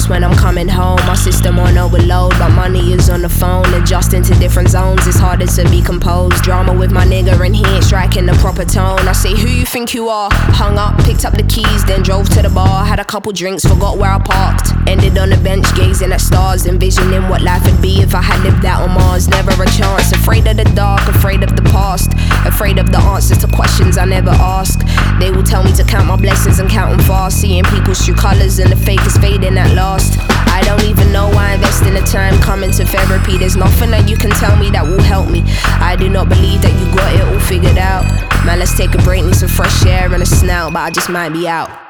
just when I'm coming home. My system on overload, but money is on the phone. Adjusting to different zones, it's harder to be composed. Drama with my nigga and he ain't striking the proper tone. I say, who you think you are? Hung up, picked up the keys, then drove to the bar. Had a couple drinks, forgot where I parked. Ended on the bench, gazing at stars, envisioning what life would be if I had lived out on Mars. Never a chance, afraid of the dark, afraid of the past, afraid of the answers to questions I never ask. They will tell me to count my blessings and count them fast. Seeing people's true colors and the fake is fading at last. I don't even know why I invest in the time coming to therapy. There's nothing that you can tell me that will help me. I do not believe that you got it all figured out. Man, let's take a break, need some fresh air and a snout, but I just might be out.